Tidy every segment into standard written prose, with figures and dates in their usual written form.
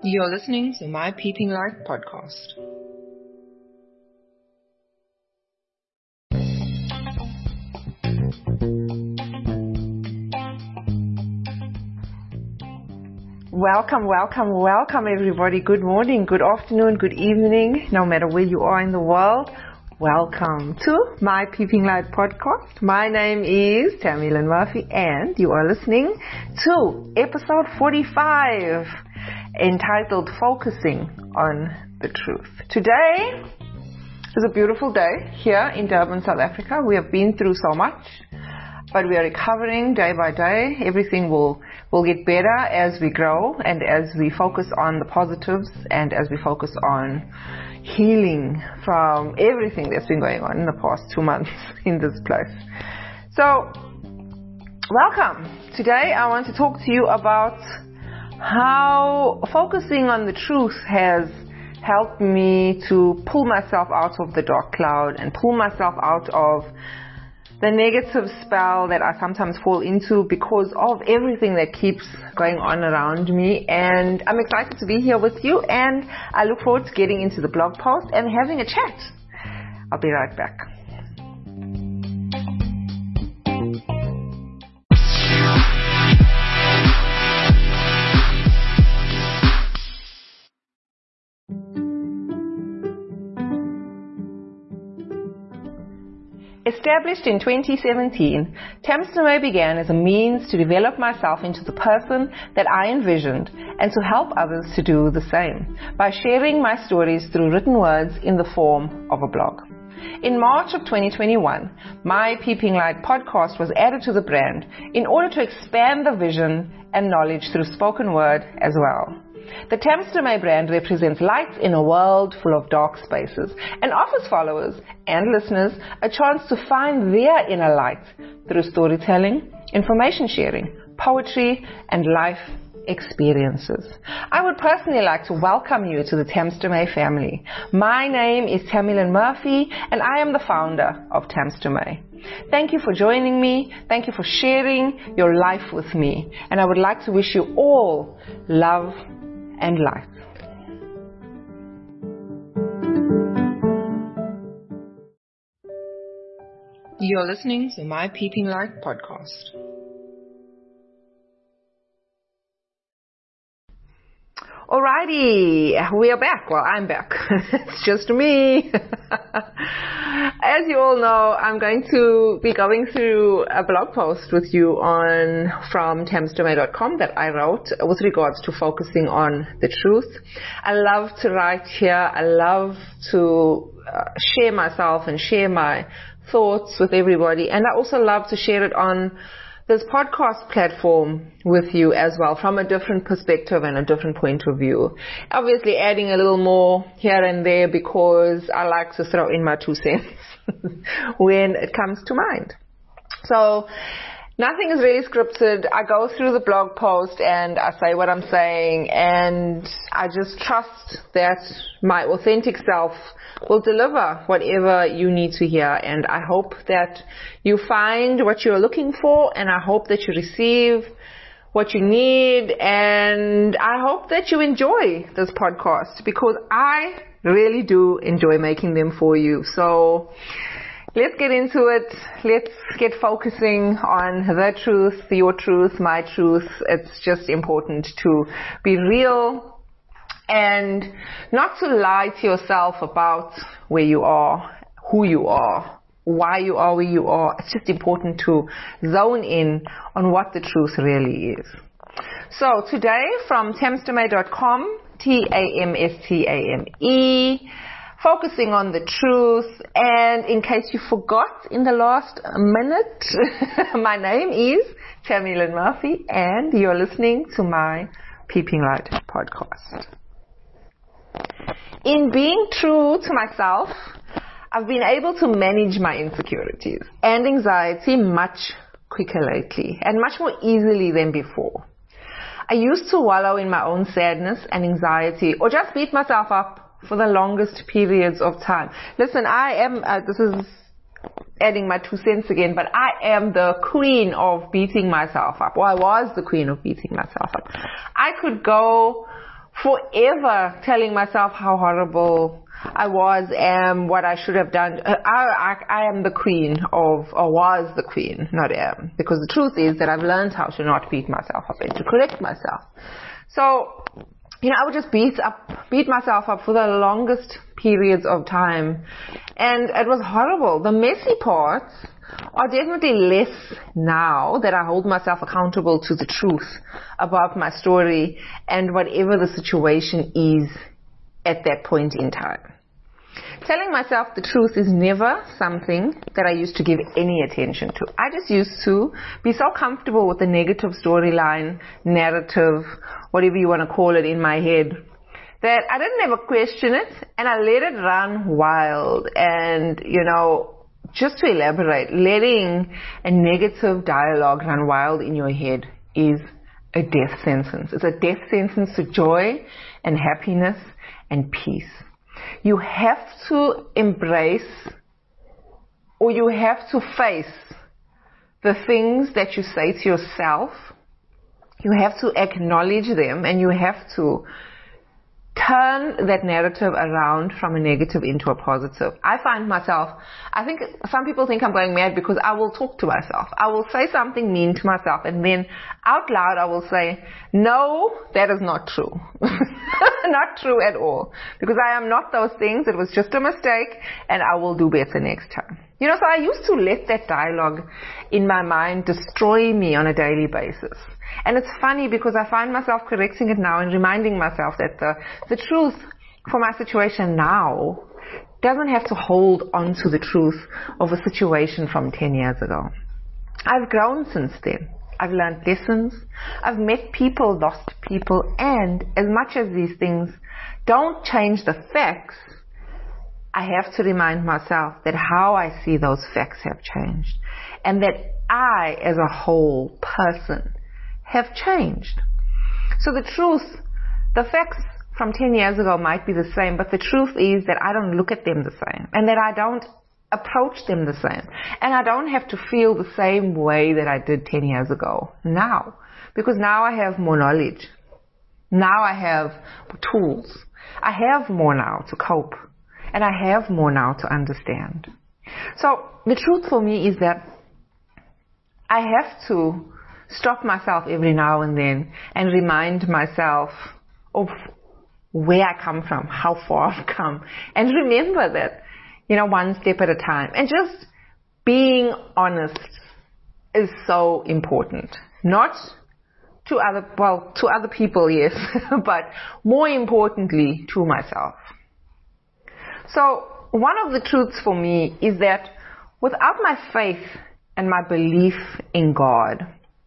You're listening to My Peeping Light podcast. Welcome everybody. Good morning, good afternoon, good evening, no matter where you are in the world. Welcome to My Peeping Light podcast. My name is Tammy Lynn Murphy and you are listening to episode 45 entitled Focusing on the Truth. Today is a beautiful day here in Durban, South Africa. We have been through so much, but we are recovering day by day. Everything will get better as we grow and as we focus on the positives and as we focus on healing from everything that's been going on in the past 2 months in this place. So, welcome. Today I want to talk to you about how focusing on the truth has helped me to pull myself out of the dark cloud and pull myself out of the negative spell that I sometimes fall into because of everything that keeps going on around me. And I'm excited to be here with you, and I look forward to getting into the blog post and having a chat. I'll be right back. Established in 2017, Tamstame began as a means to develop myself into the person that I envisioned and to help others to do the same by sharing my stories through written words in the form of a blog. In March of 2021, My Peeping Light podcast was added to the brand in order to expand the vision and knowledge through spoken word as well. The Tamstame brand represents light in a world full of dark spaces and offers followers and listeners a chance to find their inner light through storytelling, information sharing, poetry, and life experiences. I would personally like to welcome you to the Tamstame family. My name is Tammy Lynn Murphy and I am the founder of Tamstame. Thank you for joining me. Thank you for sharing your life with me. And I would like to wish you all love and light. You're listening to My Peeping Light podcast. Alrighty, we are back. Well, I'm back. It's just me. As you all know, I'm going to be going through a blog post with you from tamstame.com that I wrote with regards to focusing on the truth. I love to write here. I love to share myself and share my thoughts with everybody. And I also love to share it on this podcast platform with you as well from a different perspective and a different point of view. Obviously adding a little more here and there because I like to throw in my 2 cents when it comes to mind. So nothing is really scripted. I go through the blog post and I say what I'm saying, and I just trust that my authentic self will deliver whatever you need to hear. And I hope that you find what you're looking for, and I hope that you receive what you need, and I hope that you enjoy this podcast because I really do enjoy making them for you. So let's get into it. Let's get focusing on the truth, your truth, my truth. It's just important to be real and not to lie to yourself about where you are, who you are, why you are where you are. It's just important to zone in on what the truth really is. So today from tamstame.com, Tamstame, focusing on the truth. And in case you forgot in the last minute, my name is Tammy Lynn Murphy and you're listening to My Peeping Light podcast. In being true to myself, I've been able to manage my insecurities and anxiety much quicker lately and much more easily than before. I used to wallow in my own sadness and anxiety or just beat myself up for the longest periods of time. Listen, I am, this is adding my 2 cents again, but I am the queen of beating myself up. Well, I was the queen of beating myself up. I could go forever telling myself how horrible I am, what I should have done. I am the queen or was the queen, not am. Because the truth is that I've learned how to not beat myself up and to correct myself. So, I would just beat myself up for the longest periods of time. And it was horrible. The messy parts are definitely less now that I hold myself accountable to the truth about my story and whatever the situation is at that point in time. Telling myself the truth is never something that I used to give any attention to. I just used to be so comfortable with the negative storyline, narrative, whatever you want to call it in my head, that I didn't ever question it, and I let it run wild. And, just to elaborate, letting a negative dialogue run wild in your head is a death sentence. It's a death sentence to joy and happiness and peace. You have to embrace, or you have to face the things that you say to yourself. You have to acknowledge them, and you have to turn that narrative around from a negative into a positive. I think some people think I'm going mad because I will talk to myself. I will say something mean to myself, and then out loud I will say, no, that is not true. Not true at all. Because I am not those things. It was just a mistake, and I will do better next time. So I used to let that dialogue in my mind destroy me on a daily basis. And it's funny because I find myself correcting it now and reminding myself that the truth for my situation now doesn't have to hold on to the truth of a situation from 10 years ago. I've grown since then. I've learned lessons. I've met people, lost people, and as much as these things don't change the facts, I have to remind myself that how I see those facts have changed, and that I, as a whole person, have changed. So the truth, the facts from 10 years ago might be the same, but the truth is that I don't look at them the same, and that I don't approach them the same, and I don't have to feel the same way that I did 10 years ago now, because now I have more knowledge. Now I have tools. I have more now to cope, and I have more now to understand. So the truth for me is that I have to stop myself every now and then and remind myself of where I come from, how far I've come, and remember that, one step at a time. And just being honest is so important. Not to other people, yes, but more importantly, to myself. So one of the truths for me is that without my faith and my belief in God,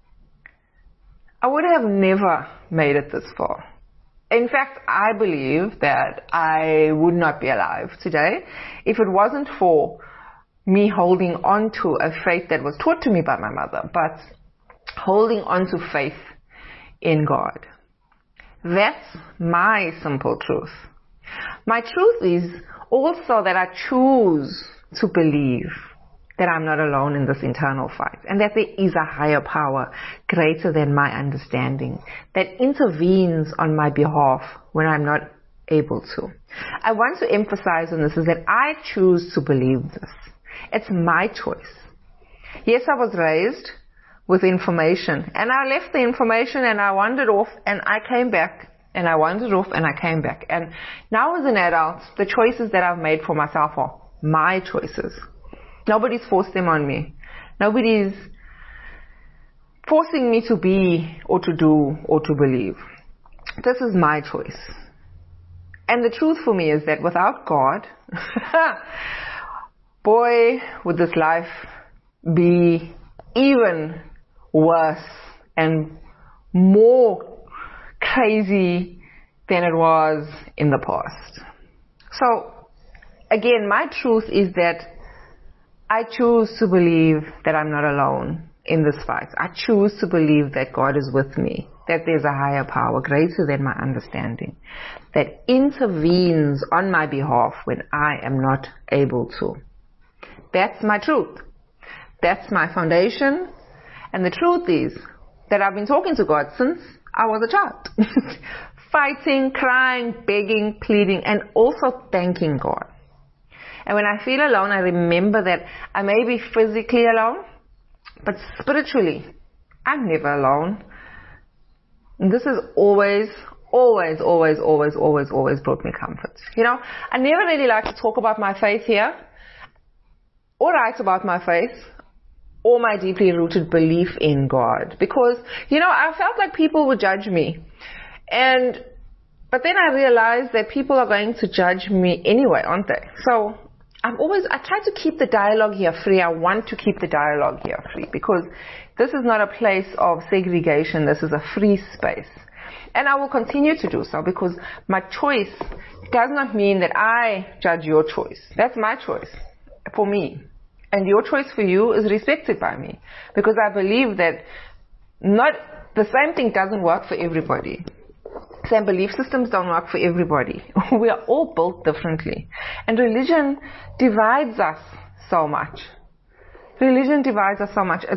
I would have never made it this far. In fact, I believe that I would not be alive today if it wasn't for me holding on to a faith that was taught to me by my mother, but holding on to faith in God. That's my simple truth. My truth is also that I choose to believe that I'm not alone in this internal fight, and that there is a higher power greater than my understanding that intervenes on my behalf when I'm not able to. I want to emphasize on this is that I choose to believe this. It's my choice. Yes, I was raised with information, and I left the information and I wandered off, and I came back, and I wandered off and I came back. And now as an adult, the choices that I've made for myself are my choices. Nobody's forced them on me. Nobody's forcing me to be or to do or to believe. This is my choice. And the truth for me is that without God, boy, would this life be even worse and more crazy than it was in the past. So, again, my truth is that I choose to believe that I'm not alone in this fight. I choose to believe that God is with me, that there's a higher power greater than my understanding, that intervenes on my behalf when I am not able to. That's my truth. That's my foundation. And the truth is that I've been talking to God since I was a child. fighting, crying, begging, pleading, and also thanking God. And when I feel alone, I remember that I may be physically alone, but spiritually, I'm never alone. And this has always brought me comfort. You know, I never really like to talk about my faith here, or write about my faith, or my deeply rooted belief in God. Because, you know, I felt like people would judge me. But then I realized that people are going to judge me anyway, aren't they? So I try to keep the dialogue here free. I want to keep the dialogue here free because this is not a place of segregation. This is a free space. And I will continue to do so because my choice does not mean that I judge your choice. That's my choice for me. And your choice for you is respected by me because I believe that the same thing doesn't work for everybody. Same belief systems don't work for everybody. We are all built differently. And religion divides us so much. Religion divides us so much.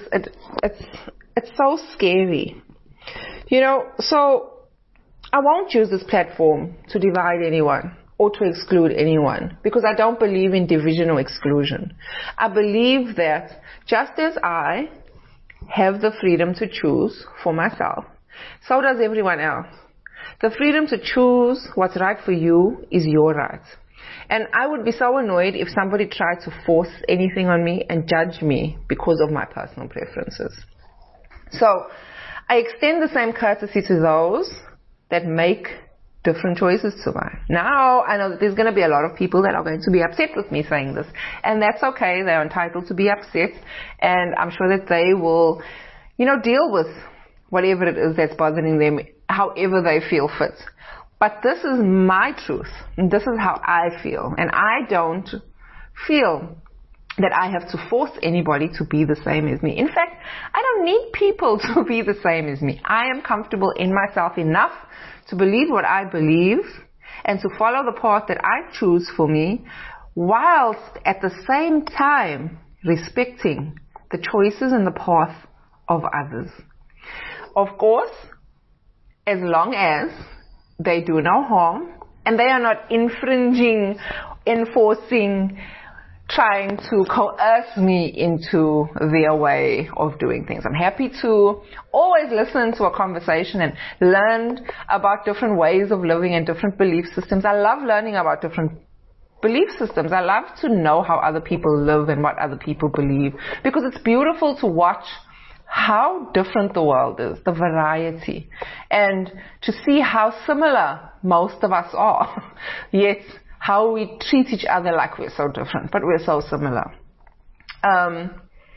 It's so scary. You know, so I won't use this platform to divide anyone or to exclude anyone because I don't believe in division or exclusion. I believe that just as I have the freedom to choose for myself, so does everyone else. The freedom to choose what's right for you is your right. And I would be so annoyed if somebody tried to force anything on me and judge me because of my personal preferences. So I extend the same courtesy to those that make different choices to mine. Now, I know that there's going to be a lot of people that are going to be upset with me saying this. And that's okay. They're entitled to be upset. And I'm sure that they will, you know, deal with whatever it is that's bothering them, however they feel fit. But this is my truth. And this is how I feel. And I don't feel that I have to force anybody to be the same as me. In fact, I don't need people to be the same as me. I am comfortable in myself enough to believe what I believe and to follow the path that I choose for me, whilst at the same time respecting the choices and the path of others. Of course, as long as they do no harm and they are not infringing, enforcing, trying to coerce me into their way of doing things. I'm happy to always listen to a conversation and learn about different ways of living and different belief systems. I love learning about different belief systems. I love to know how other people live and what other people believe because it's beautiful to watch how different the world is, the variety, and to see how similar most of us are, yet how we treat each other like we're so different, but we're so similar. And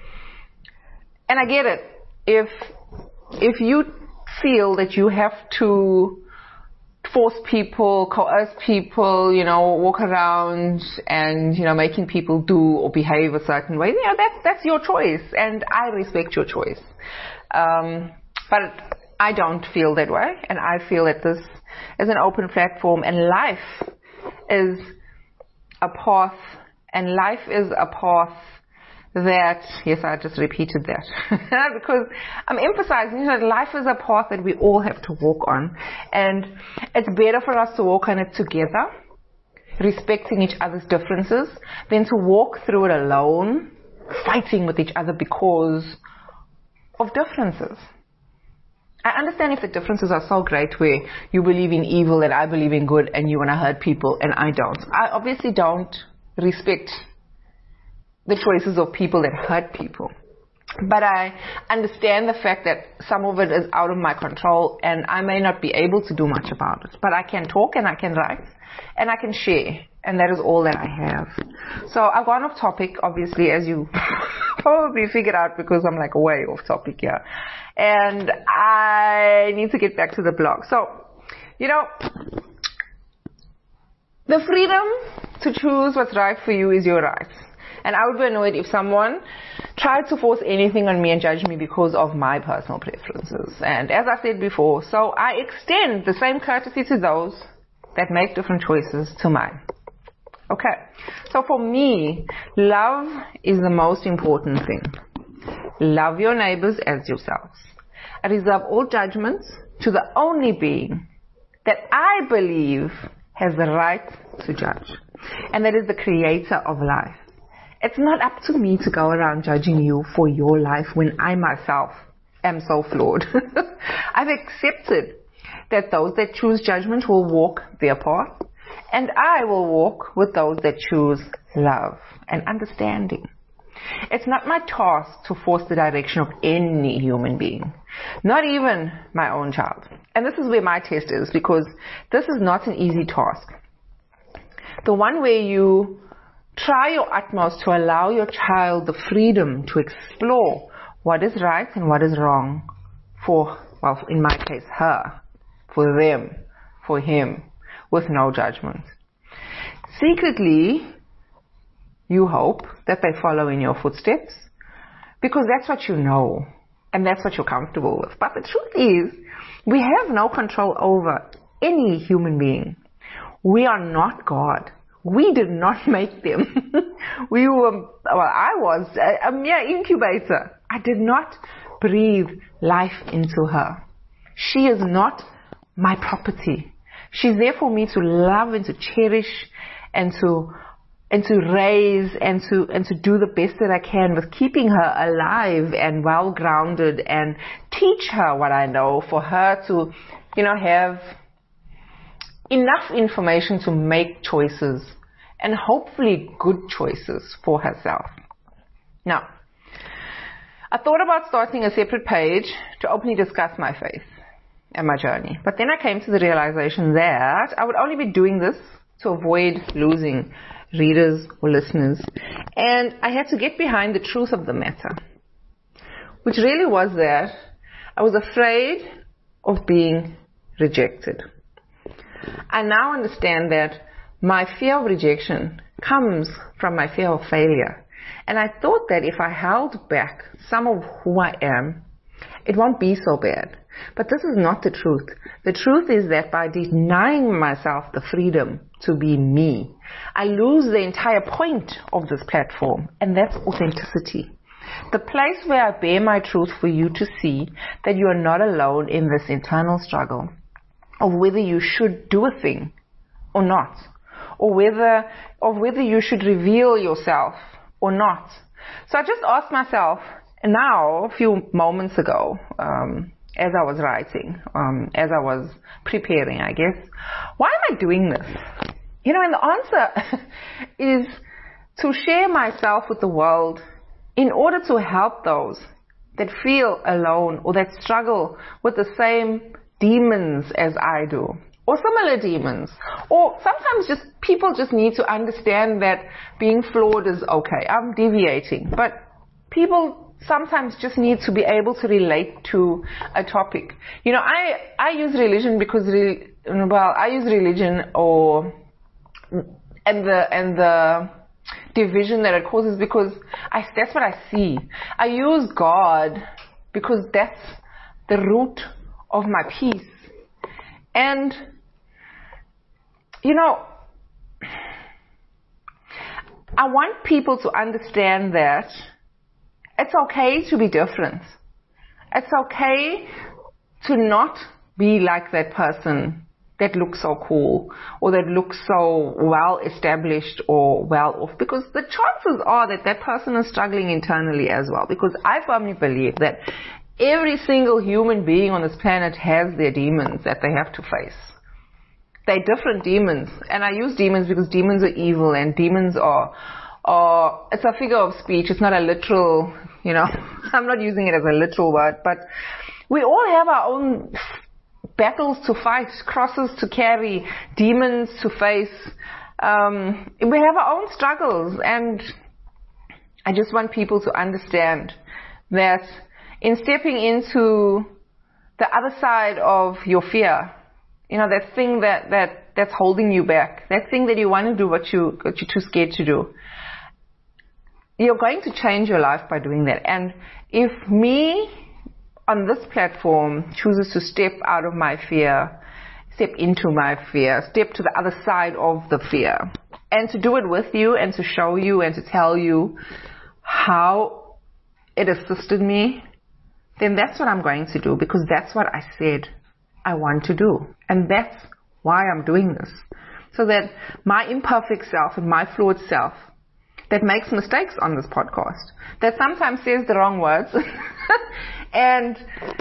I get it. If you feel that you have to force people, coerce people, you know, walk around and, you know, making people do or behave a certain way, you know, that's your choice, and I respect your choice. But I don't feel that way, and I feel that this is an open platform, and life is a path, and life is a path that, yes, I just repeated that, because I'm emphasizing that life is a path that we all have to walk on, and it's better for us to walk on it together, respecting each other's differences, than to walk through it alone, fighting with each other because of differences. I understand if the differences are so great where you believe in evil and I believe in good and you want to hurt people and I don't. I obviously don't respect the choices of people that hurt people. But I understand the fact that some of it is out of my control and I may not be able to do much about it. But I can talk and I can write and I can share. And that is all that I have. So I've gone off topic, obviously, as you probably figured out, because I'm like way off topic here. And I need to get back to the blog. So, you know, the freedom to choose what's right for you is your right. And I would be annoyed if someone tried to force anything on me and judge me because of my personal preferences. And as I said before, so I extend the same courtesy to those that make different choices to mine. Okay, so for me, love is the most important thing. Love your neighbors as yourselves. I reserve all judgments to the only being that I believe has the right to judge, and that is the creator of life. It's not up to me to go around judging you for your life when I myself am so flawed. I've accepted that those that choose judgment will walk their path, and I will walk with those that choose love and understanding. It's not my task to force the direction of any human being, not even my own child. And this is where my test is, because this is not an easy task. The one where you try your utmost to allow your child the freedom to explore what is right and what is wrong for, well, in my case, her, for them, for him, with no judgment. Secretly, you hope that they follow in your footsteps, because that's what you know, and that's what you're comfortable with. But the truth is, we have no control over any human being. We are not God. We did not make them. I was a mere incubator. I did not breathe life into her. She is not my property. She's there for me to love and to cherish and to raise and to do the best that I can with keeping her alive and well grounded, and teach her what I know for her to, have enough information to make choices, and hopefully good choices for herself. Now, I thought about starting a separate page to openly discuss my faith and my journey. But then I came to the realization that I would only be doing this to avoid losing readers or listeners. And I had to get behind the truth of the matter, which really was that I was afraid of being rejected. I now understand that my fear of rejection comes from my fear of failure. And I thought that if I held back some of who I am, it won't be so bad. But this is not the truth. The truth is that by denying myself the freedom to be me, I lose the entire point of this platform, and that's authenticity. The place where I bear my truth for you to see that you are not alone in this internal struggle of whether you should do a thing or not, or whether you should reveal yourself or not. So I just asked myself now, a few moments ago, as I was writing, as I was preparing, I guess, why am I doing this? And the answer is to share myself with the world in order to help those that feel alone or that struggle with the same demons as I do, or similar demons. Or sometimes people just need to understand that being flawed is okay. I'm deviating, but people sometimes just need to be able to relate to a topic. I use religion because I use religion and the division that it causes because that's what I see. I use God because that's the root of my peace. And I want people to understand that it's okay to be different. It's okay to not be like that person that looks so cool or that looks so well established or well off, because the chances are that person is struggling internally as well, because I firmly believe that every single human being on this planet has their demons that they have to face. They're different demons, and I use demons because demons are evil, and demons are it's a figure of speech. It's not a literal, I'm not using it as a literal word, but we all have our own battles to fight, crosses to carry, demons to face. We have our own struggles, and I just want people to understand that in stepping into the other side of your fear, that thing that's holding you back, that thing that you want to do but you're too scared to do, you're going to change your life by doing that. And if me on this platform chooses to step out of my fear, step into my fear, step to the other side of the fear, and to do it with you and to show you and to tell you how it assisted me, then that's what I'm going to do, because that's what I said I want to do. And that's why I'm doing this. So that my imperfect self and my flawed self that makes mistakes on this podcast, that sometimes says the wrong words, and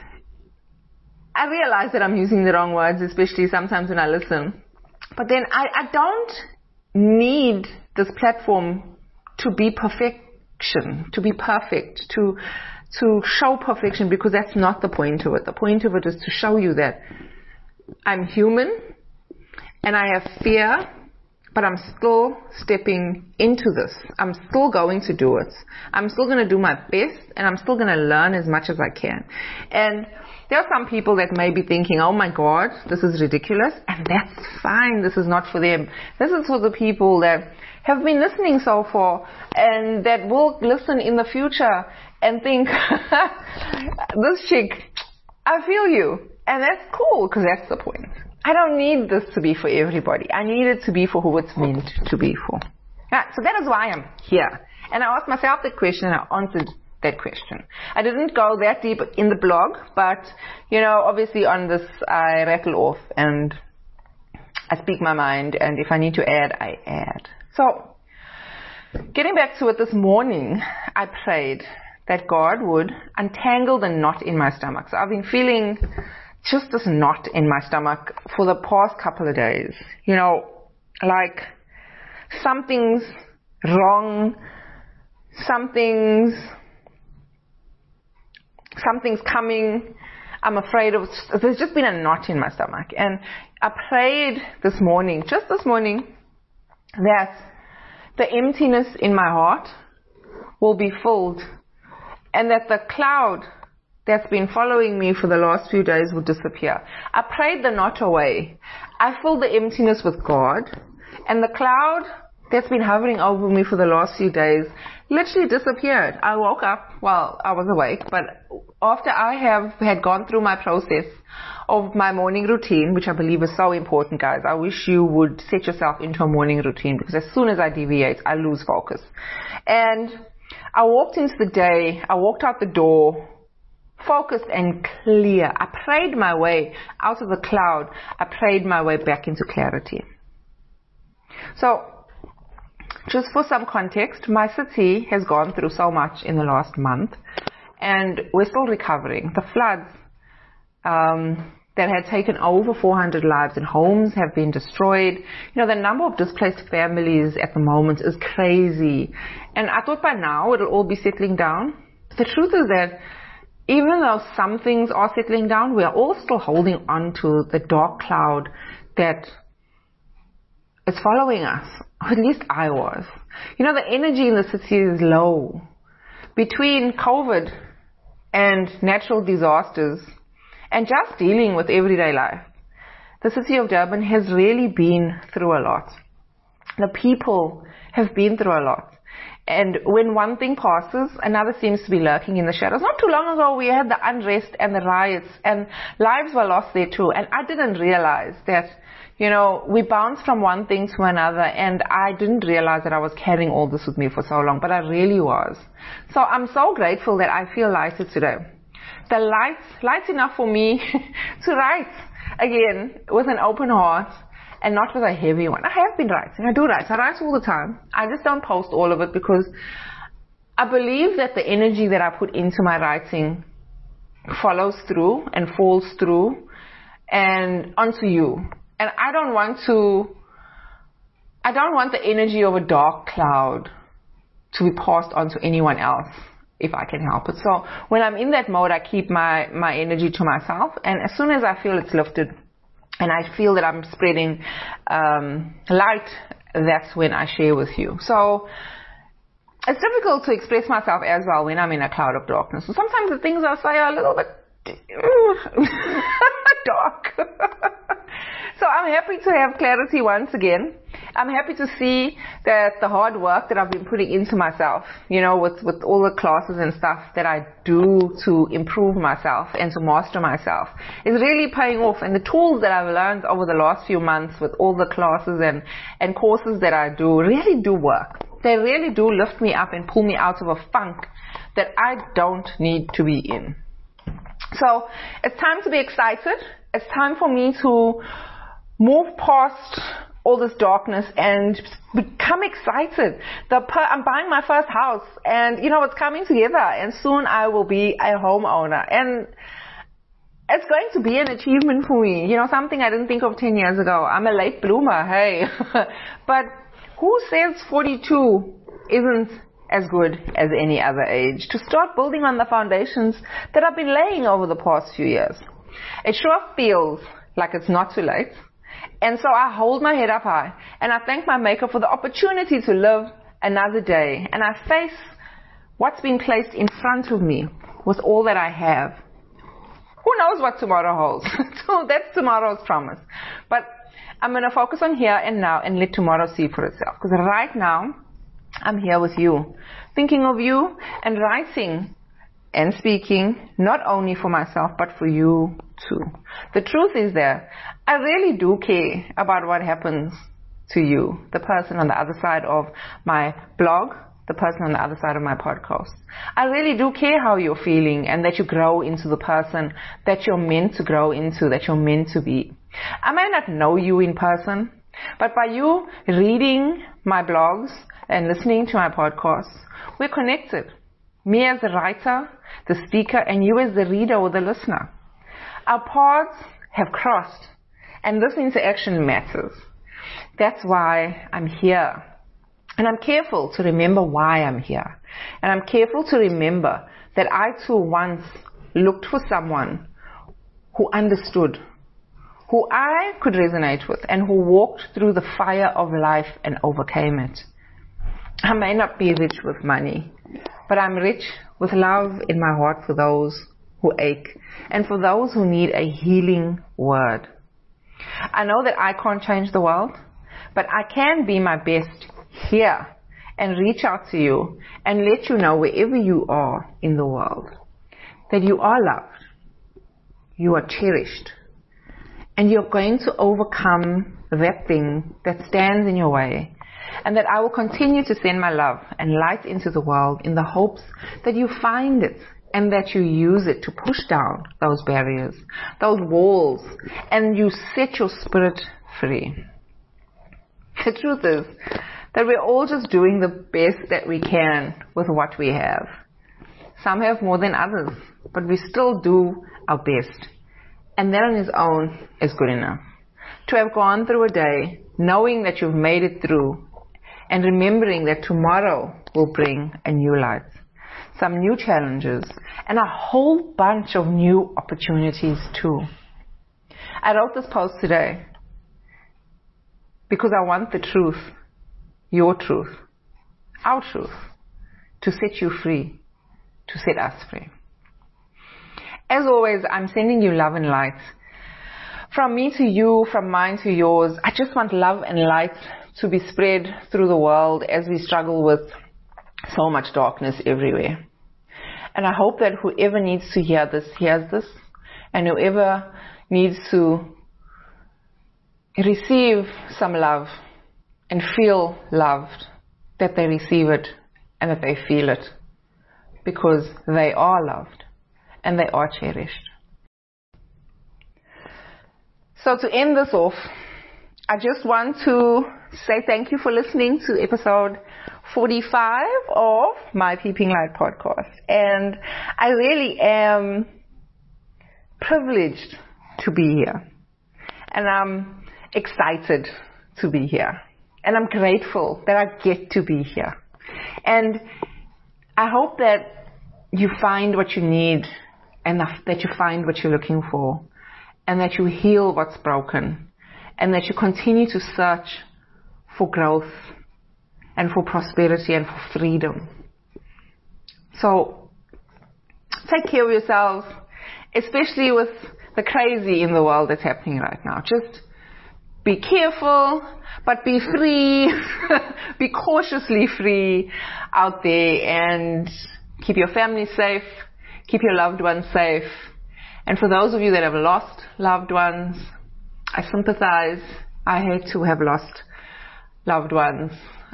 I realize that I'm using the wrong words, especially sometimes when I listen. But then I don't need this platform to be perfection, to be perfect, to show perfection, because that's not the point of it. The point of it is to show you that I'm human and I have fear, but I'm still stepping into this. I'm still going to do it. I'm still going to do my best, and I'm still going to learn as much as I can. And there are some people that may be thinking, oh my God, this is ridiculous, and that's fine. This is not for them. This is for the people that have been listening so far and that will listen in the future and think, this chick, I feel you. And that's cool, because that's the point. I don't need this to be for everybody. I need it to be for who it's meant to be for. Right, so that is why I'm here. And I asked myself that question, and I answered that question. I didn't go that deep in the blog, but, obviously on this I rattle off and I speak my mind, and if I need to add, I add. So, getting back to it, this morning I prayed that God would untangle the knot in my stomach. So I've been feeling just this knot in my stomach for the past couple of days. Like something's wrong, something's coming. I'm afraid of, there's just been a knot in my stomach. And I prayed this morning, that the emptiness in my heart will be filled, and that the cloud that's been following me for the last few days will disappear. I prayed the knot away. I filled the emptiness with God, and the cloud that's been hovering over me for the last few days literally disappeared. I woke up, I was awake, but after I had gone through my process of my morning routine, which I believe is so important, guys. I wish you would set yourself into a morning routine, because as soon as I deviate, I lose focus. And I walked into the day, I walked out the door, focused and clear. I prayed my way out of the cloud. I prayed my way back into clarity. So, just for some context, my city has gone through so much in the last month, and we're still recovering. The floods that had taken over 400 lives and homes have been destroyed. The number of displaced families at the moment is crazy. And I thought by now it'll all be settling down. The truth is that even though some things are settling down, we are all still holding on to the dark cloud that is following us. Or at least I was. The energy in the city is low. Between COVID and natural disasters and just dealing with everyday life, the city of Durban has really been through a lot. The people have been through a lot. And when one thing passes, another seems to be lurking in the shadows. Not too long ago, we had the unrest and the riots, and lives were lost there too. And I didn't realize that, we bounced from one thing to another, and I didn't realize that I was carrying all this with me for so long, but I really was. So I'm so grateful that I feel lighter today. The light's enough for me to write again with an open heart, and not with a heavy one. I have been writing. I do write. I write all the time. I just don't post all of it, because I believe that the energy that I put into my writing follows through and falls through and onto you. And I don't want the energy of a dark cloud to be passed on to anyone else if I can help it. So when I'm in that mode, I keep my energy to myself. And as soon as I feel it's lifted, and I feel that I'm spreading light, that's when I share with you. So it's difficult to express myself as well when I'm in a cloud of darkness. So sometimes the things I say are a little bit dark. So I'm happy to have clarity once again. I'm happy to see that the hard work that I've been putting into myself, with all the classes and stuff that I do to improve myself and to master myself, is really paying off. And the tools that I've learned over the last few months with all the classes and courses that I do really do work. They really do lift me up and pull me out of a funk that I don't need to be in. So it's time to be excited. it's time for me to move past all this darkness and become excited. I'm buying my first house, and it's coming together, and soon I will be a homeowner, and it's going to be an achievement for me. Something I didn't think of 10 years ago. I'm a late bloomer, hey. But who says 42 isn't as good as any other age to start building on the foundations that I've been laying over the past few years? It sure feels like it's not too late. And so I hold my head up high, and I thank my Maker for the opportunity to live another day. And I face what's been placed in front of me with all that I have. Who knows what tomorrow holds? So that's tomorrow's promise. But I'm going to focus on here and now and let tomorrow see for itself. Because right now, I'm here with you, thinking of you and writing and speaking not only for myself, but for you too. The truth is that I really do care about what happens to you, the person on the other side of my blog, the person on the other side of my podcast. I really do care how you're feeling and that you grow into the person that you're meant to grow into, that you're meant to be. I may not know you in person, but by you reading my blogs and listening to my podcasts, we're connected. Me as the writer, the speaker, and you as the reader or the listener. Our paths have crossed, and this interaction matters. That's why I'm here. And I'm careful to remember why I'm here. And I'm careful to remember that I too once looked for someone who understood, who I could resonate with, and who walked through the fire of life and overcame it. I may not be rich with money, but I'm rich with love in my heart for those who ache and for those who need a healing word. I know that I can't change the world, but I can be my best here and reach out to you and let you know wherever you are in the world that you are loved, you are cherished, and you're going to overcome that thing that stands in your way, and that I will continue to send my love and light into the world in the hopes that you find it and that you use it to push down those barriers, those walls, and you set your spirit free. The truth is that we're all just doing the best that we can with what we have. Some have more than others, but we still do our best. And that on its own is good enough. To have gone through a day knowing that you've made it through and remembering that tomorrow will bring a new light, some new challenges, and a whole bunch of new opportunities too. I wrote this post today because I want the truth, your truth, our truth, to set you free, to set us free. As always, I'm sending you love and light. From me to you, from mine to yours. I just want love and light to be spread through the world as we struggle with so much darkness everywhere. And I hope that whoever needs to hear this, hears this, and whoever needs to receive some love and feel loved, that they receive it and that they feel it, because they are loved and they are cherished. So to end this off, I just want to say thank you for listening to episode 45 of my Peeping Light podcast. And I really am privileged to be here. And I'm excited to be here. And I'm grateful that I get to be here. And I hope that you find what you need and that you find what you're looking for, and that you heal what's broken, and that you continue to search for growth and for prosperity and for freedom. So take care of yourselves, especially with the crazy in the world that's happening right now. Just be careful, but be free, be cautiously free out there, and keep your family safe, keep your loved ones safe. And for those of you that have lost loved ones, I sympathize. I hate to have lost loved ones.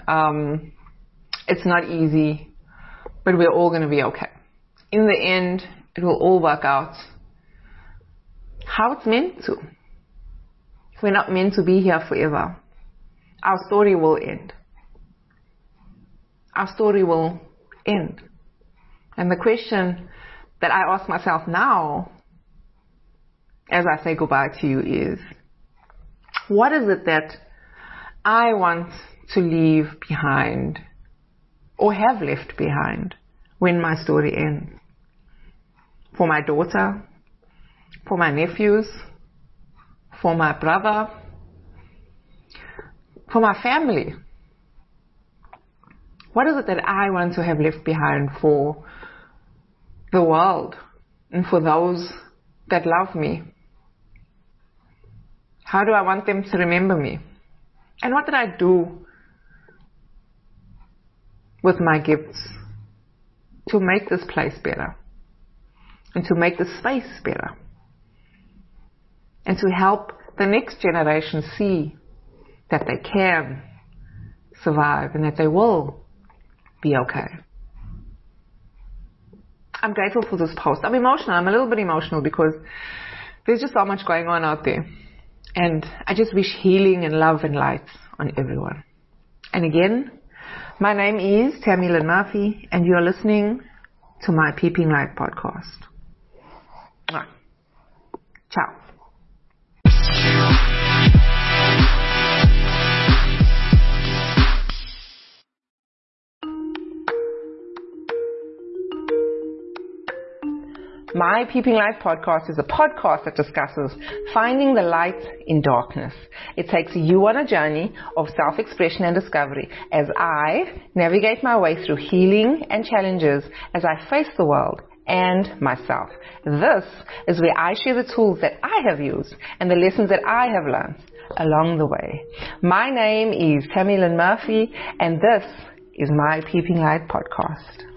It's not easy, but we're all going to be okay. In the end, it will all work out. how it's meant to. We're not meant to be here forever. Our story will end. Our story will end. And the question that I ask myself now, as I say goodbye to you, is, what is it that I want to leave behind, or have left behind, when my story ends? For my daughter, for my nephews, for my brother, for my family. What is it that I want to have left behind for the world and for those that love me? How do I want them to remember me? And what did I do with my gifts to make this place better, and to make this space better, and to help the next generation see that they can survive and that they will be okay? I'm grateful for this post. I'm emotional. I'm a little bit emotional because there's just so much going on out there. And I just wish healing and love and light on everyone. And again, my name is Tammy Lynn Murphy, and you're listening to my Peeping Light podcast. Mwah. Ciao. My Peeping Light podcast is a podcast that discusses finding the light in darkness. It takes you on a journey of self-expression and discovery as I navigate my way through healing and challenges as I face the world and myself. This is where I share the tools that I have used and the lessons that I have learned along the way. My name is Tammy Lynn Murphy, and this is my Peeping Light podcast.